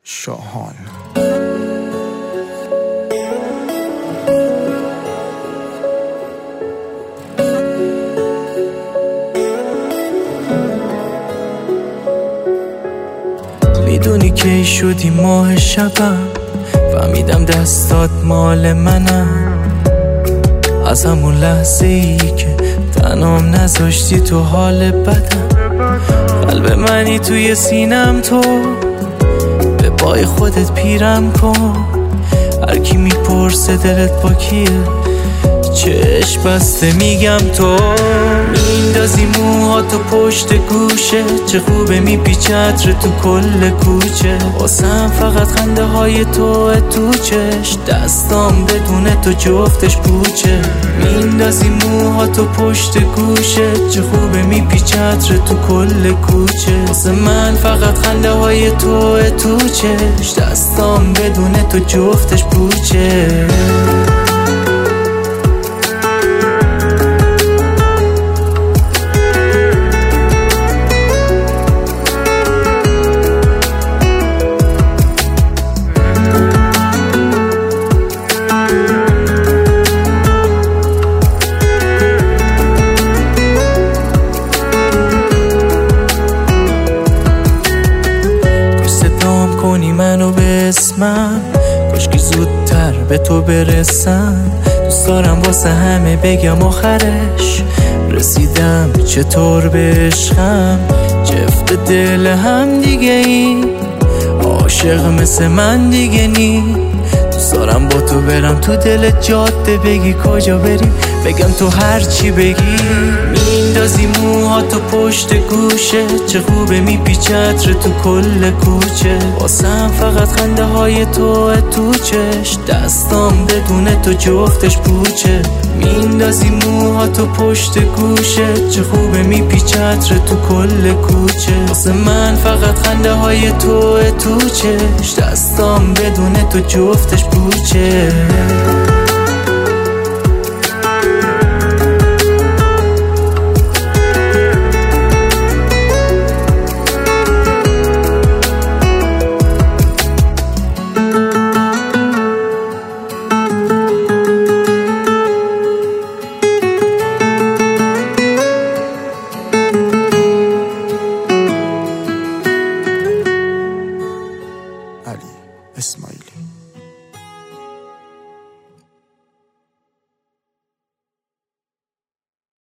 شاهان. میدونی کی شدی ماه شبم، فهمیدم دستات مال منم. از همون لحظه ای که تنام نذاشتی تو حال بدم، قلب منی توی سینم، تو به پای خودت پیرم کن. هر کی میپرسه دلت با کیه، چشم بسته میگم تو. میندازی موهاتو پشت گوشه، چه خوبه میپیچه عطر تو کل کوچه. واسم فقط خنده های تو چش، دستام بدون تو جفتش پوچه. میندازی موهاتو پشت گوشه، چه خوبه میپیچه عطر تو کل کوچه. واسه من فقط خنده های تو چش، دستام بدون تو جفتش پوچه. کنی منو به اسمم، کاشکی زودتر به تو برسم. دوست دارم واسه همه بگم آخرش رسیدم چطور به عشقم. جفت دل هم دیگه ای، عاشق مثل من دیگه نی. دوست دارم با تو برم تو دل جاده، بگی کجا بریم بگم تو هر چی بگی. میندازی موهاتو پشت گوشه، چه خوبه میپیچه عطر تو کل کوچه. واسم فقط خنده های تو چش، دستام بدون تو جفتش پوچه. میندازی موهاتو پشت گوشه، چه خوبه میپیچه عطر تو کل کوچه. واسه من فقط خنده های تو چش، دستام بدون تو جفتش پوچه.